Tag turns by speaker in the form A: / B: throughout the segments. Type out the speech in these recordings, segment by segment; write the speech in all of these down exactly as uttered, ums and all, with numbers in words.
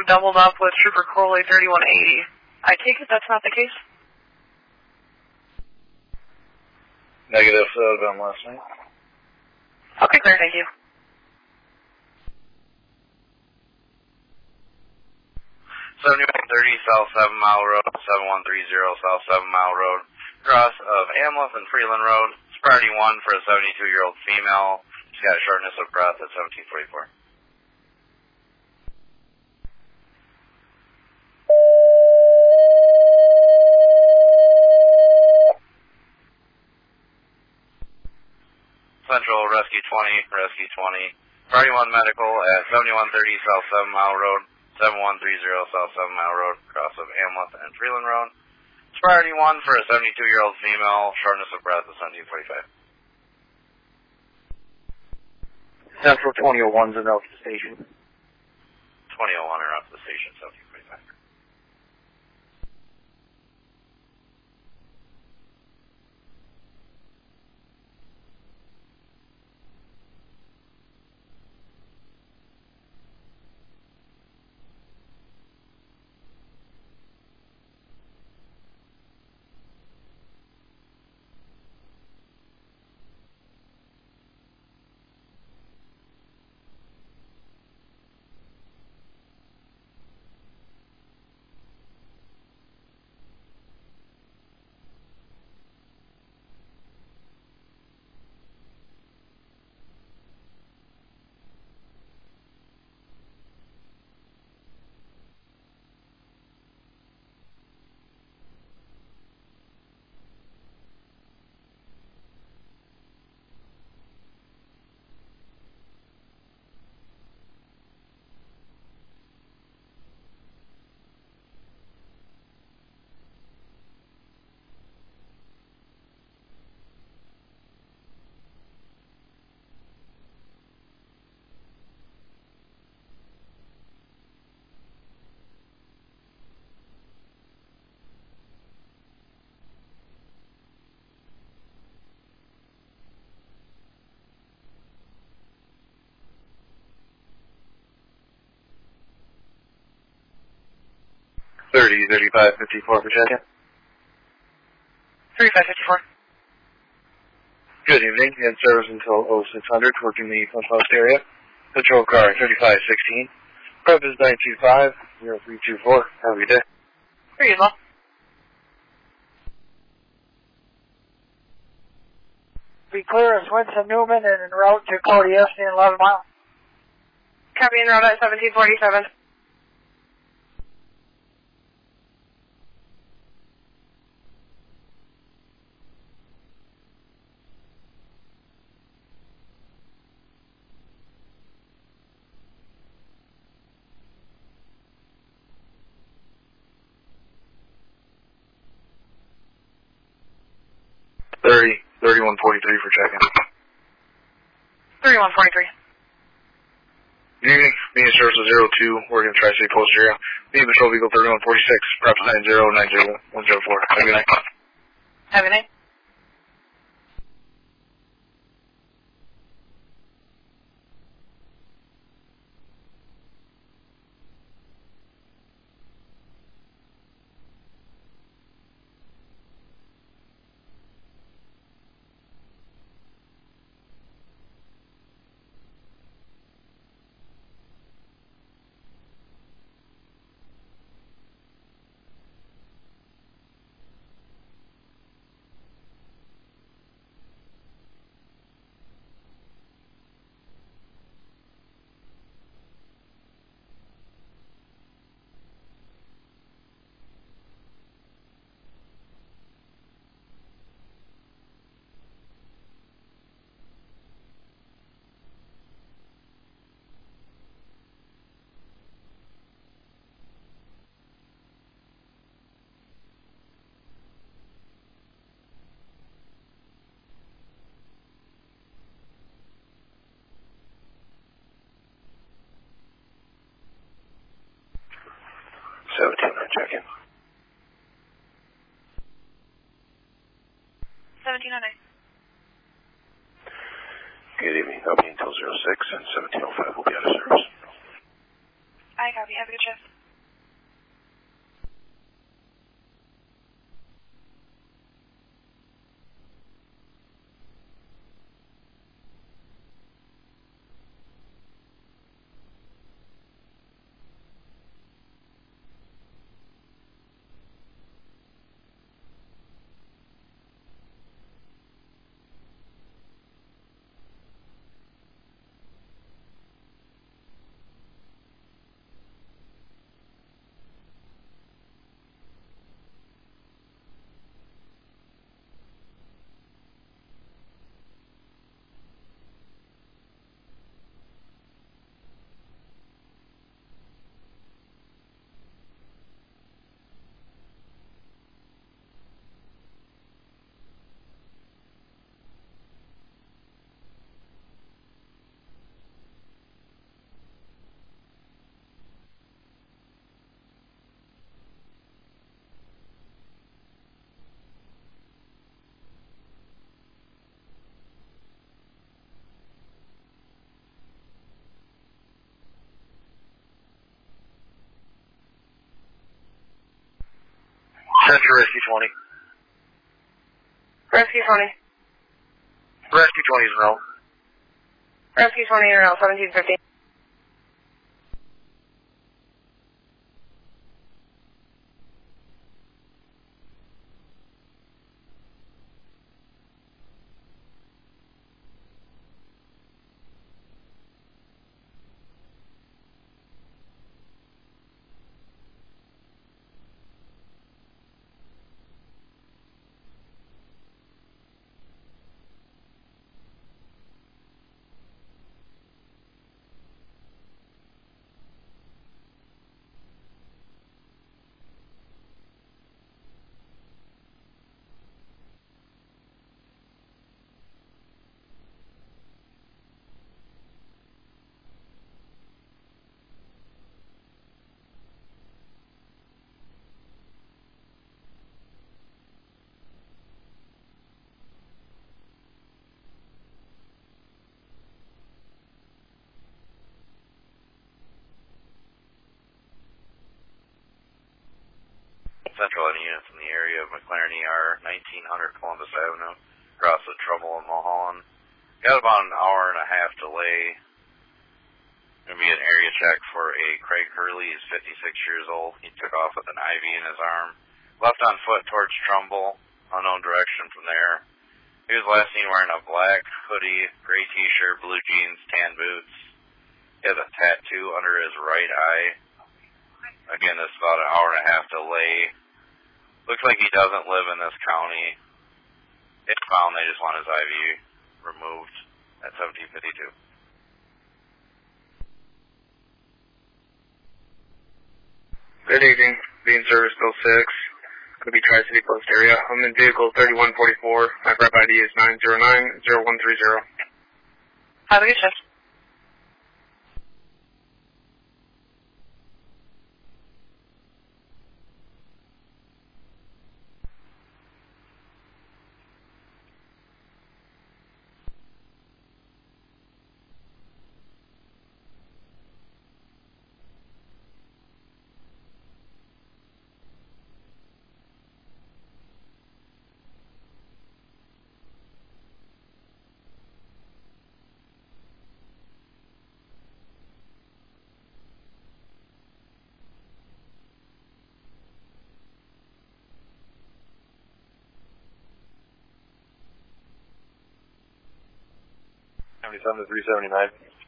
A: doubled up with Trooper Corley thirty-one eighty. I take it that's not the case?
B: Negative, so that would have been last night.
A: Okay, clear, thank you.
C: seventy-one thirty South seven Mile Road, seven one three zero South seven Mile Road, cross of Amleth and Freeland Road. It's priority one for a seventy-two-year-old female. She's got a shortness of breath at seventeen forty-four. Central Rescue twenty, Rescue twenty. Priority one medical at seventy-one thirty South seven Mile Road, seven one three zero South seven Mile Road, cross of Amleth and Freeland Road. It's priority one for a seventy-two-year-old female, shortness of breath at seventeen forty-five.
B: Central twenty oh one's in out to the station.
C: twenty oh one are out to the station, seventeen forty-five.
B: thirty, thirty-five, fifty-four for check-in.
A: thirty-five fifty-four.
B: Good evening. In service until oh six hundred, working the Front Post area. Patrol car thirty-five sixteen. Prep is nine two five, zero three two four. Have a good day.
A: Here you go.
D: Be clear as Winston Newman and en route to Cody Esney in eleven mile.
A: Copy en route at seventeen forty-seven.
B: thirty, thirty-one forty-three for check-in.
A: thirty-one forty-three.
B: Good evening. Being service of zero two, working Tri-State Post area. Being Patrol Vehicle thirty-one forty-six, prep nine zero nine zero one zero four. Have a good night.
A: Have a good night.
B: seventeen on check-in.
A: seventeen oh nine.
B: Good evening. I'll be until zero six and seventeen oh five will be out of service.
A: I copy. Have a good shift.
B: Central Rescue twenty.
A: Rescue twenty.
B: Rescue twenty is in row.
A: Rescue twenty in row, seventeen fifty.
C: Central, any units in the area of McLaren E R, nineteen hundred Columbus Avenue, across the Trumbull and Mulholland. Got about an hour and a half delay. Going to be an area check for a Craig Hurley. He's fifty-six years old. He took off with an I V in his arm. Left on foot towards Trumbull, unknown direction from there. He was last seen wearing a black hoodie, gray t-shirt, blue jeans, tan boots. He has a tattoo under his right eye. Again, this is about an hour and a half delay. Looks like he doesn't live in this county. If found, they just want his I V removed at seventeen fifty-two.
B: Good evening. Being service bill six. Could be Tri-City Post area. I'm in vehicle thirty-one forty-four. My prep I D is nine zero nine zero one three zero.
A: Have a good shift.
B: seventy-seven to three seventy-nine.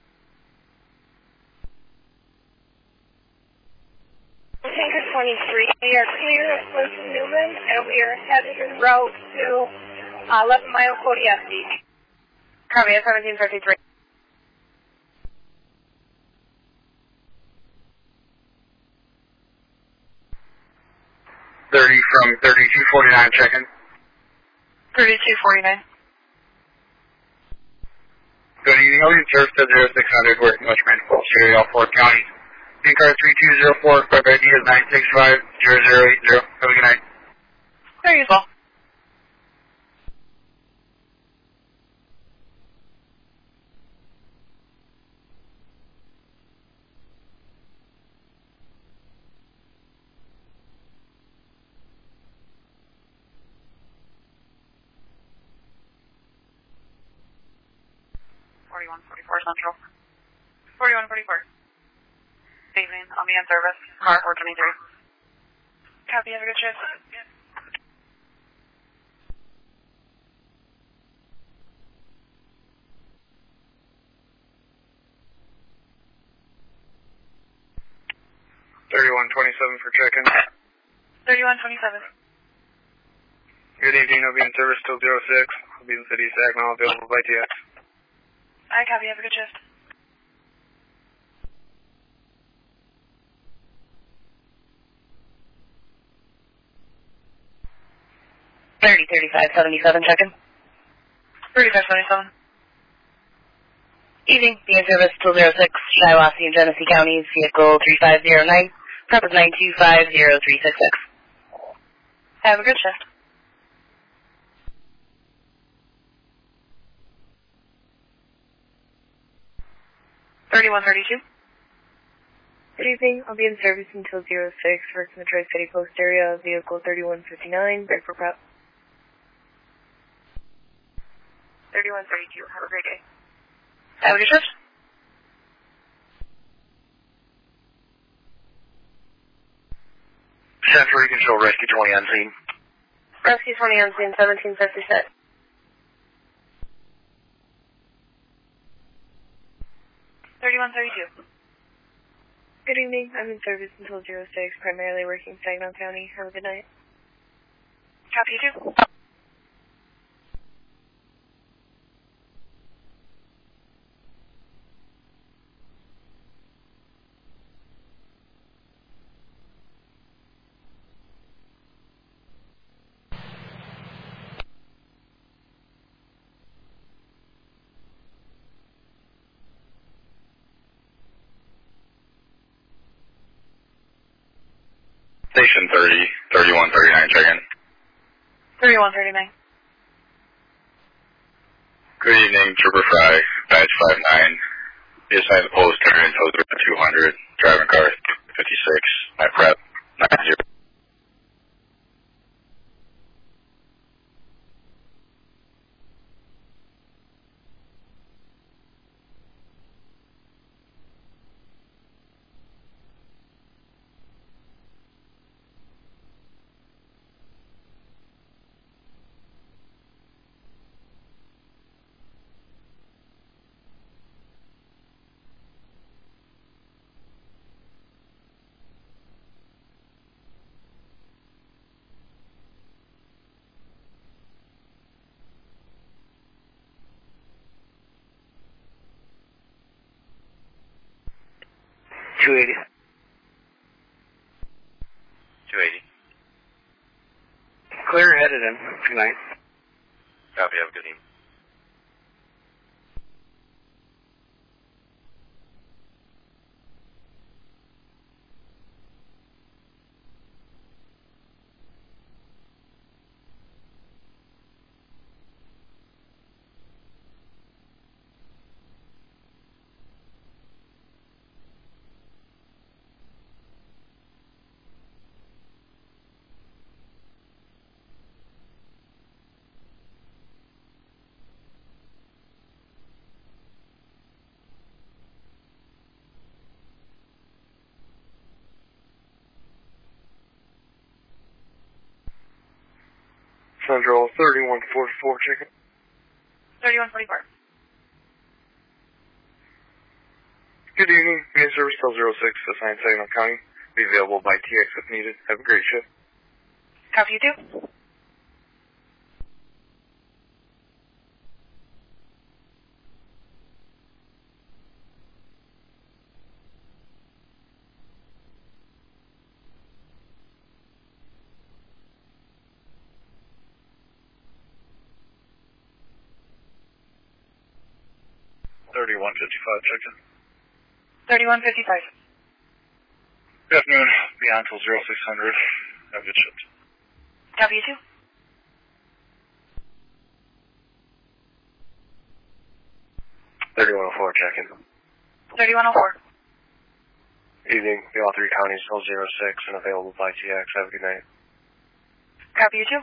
A: Tanker twenty-three, we are clear of Clinton Newman, and we are headed en route to uh, eleven mile Kodievsky. Copy at seventeen fifty-three.
B: thirty from thirty-two forty-nine, check-in.
A: thirty-two forty-nine.
B: Good evening. I'll be service to zero six hundred, working West Randolph, area, all four counties. Pin card three two zero four, prep I D is nine six five zero zero eight zero. Have a good night.
A: There you go.
E: forty-one forty-four Central. forty-one forty-four. Evening. I'll be in service. Car four twenty-three. Copy. Have a good shift.
B: thirty-one twenty-seven for check-in.
E: thirty-one twenty-seven.
B: Good evening. I'll be in service till zero six. I'll be in the city of Saginaw, available by T X.
E: I copy. Have a good shift.
F: thirty thirty-five seventy-seven check-in.
E: thirty-five seventy-seven.
F: Evening. Be in service till zero six. Shiawassee and Genesee Counties. Vehicle three five zero nine. Prep is nine two five zero three six six.
E: Have a good shift. thirty-one thirty-two.
A: Good evening. I'll be in service until zero six. Work in the Tri-City Post area. Vehicle thirty-one fifty-nine. Break for prep.
E: thirty-one thirty-two. Have a great day.
F: Have a good shift.
B: Central Control, Rescue twenty on scene.
A: Rescue twenty on scene, seventeen fifty-six.
E: thirty-one thirty-two.
A: Good evening. I'm in service until zero six, primarily working Saginaw County. Have a good night.
E: Copy you too.
C: Station thirty, thirty-one thirty-nine check-in.
E: thirty-one thirty-nine.
C: Good evening, Trooper Fry, badge five nine. Be assigned the post area until two hundred. Driving car fifty-six. My prep nine zero.
B: two eighty.
C: two eighty.
B: Clear, headed in. Good night.
C: Copy, have a good evening.
B: Central thirty-one forty-four check-in.
E: thirty-one forty-four.
B: Good evening. Be in service till zero six. Assigned Saginaw County. Be available by T X if needed. Have a great shift.
E: Copy you too.
B: thirty-one fifty-five check-in.
E: thirty-one fifty-five.
B: Good afternoon. Be on till zero six hundred. Have a good shift.
E: Copy you too.
B: thirty-one oh four check-in.
E: thirty-one oh four.
B: Evening. Be all three counties till zero six and available by T X. Have a good night.
E: Copy you too.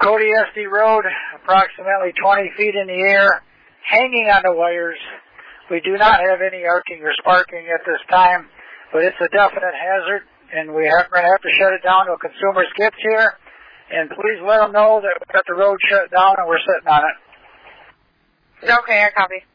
D: Cody Esty Road, approximately twenty feet in the air, hanging on the wires. We do not have any arcing or sparking at this time, but it's a definite hazard, and we are going to have to shut it down till consumers get here. And please let them know that we've got the road shut down and we're sitting on it.
E: Okay, I copy.